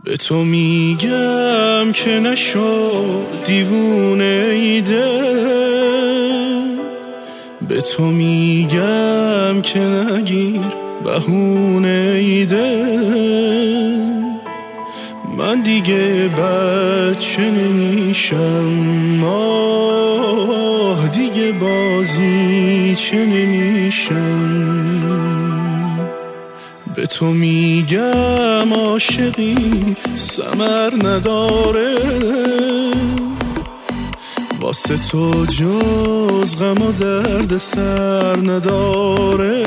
به تو میگم که نشو دیوونه ایده، به تو میگم که نگیر بهونه ایده. من دیگه بچه نمیشم، آه دیگه بازی چه نمیشم. به تو میگم عاشقی ثمر نداره، واسه تو جز غم و درد سر نداره.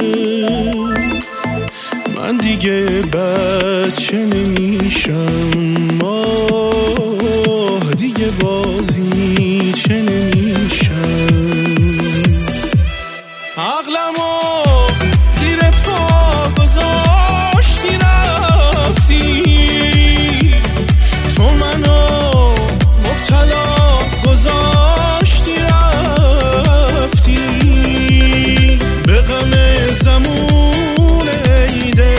من دیگه بچه نمیشم، آه دیگه بازی چه نمیشم. عقلمو زیر پا گذاشتی رفتی، تو منو مبتلا گذاشتی رفتی. به غم زمون ایده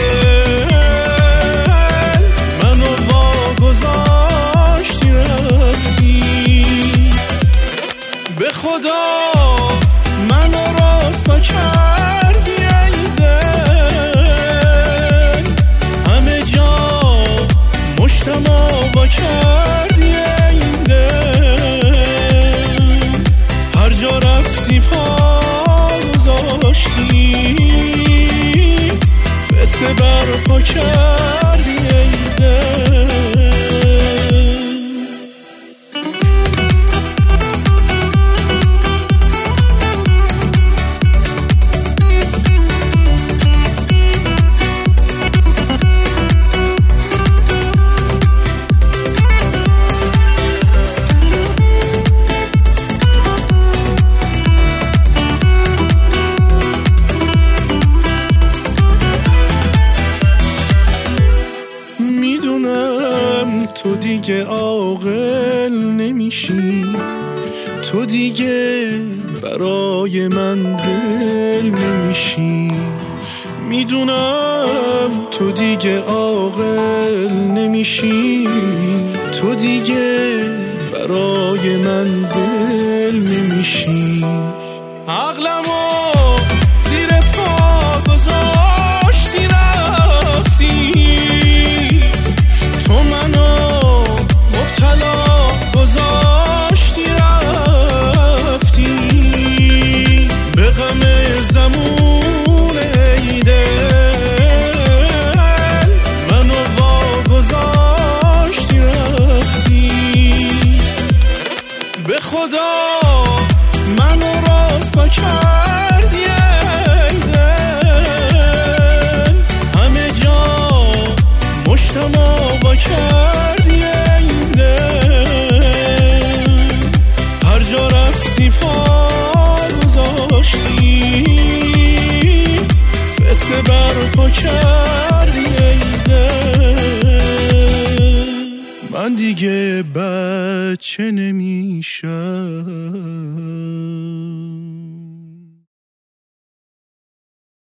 منو واگذاشتی رفتی. به خدا منو رسوا کردی ایده، همه جا مشتم آوا کردی ایده. هر جا رفتی پا گذاشتی، فتنه برپا کردی ایده. تو دیگه عاقل نمیشی، تو دیگه برای من دل نمیشی. میدونم تو دیگه عاقل نمیشی، تو دیگه برای من دل نمیشی. عقلمو زیر پا گذاشتی رفتی، تو منو مبتلا گذاشتی رفتی. به غم زمون ایده منو واگذاشتی رفتی. به خدا منو رسوا کردی ایده، همه جا مشتم آوا کردی ایده. هر جا رفتی پا گذاشتی، فتنه برپا کردی ایده. من دیگه بچه نمیشم.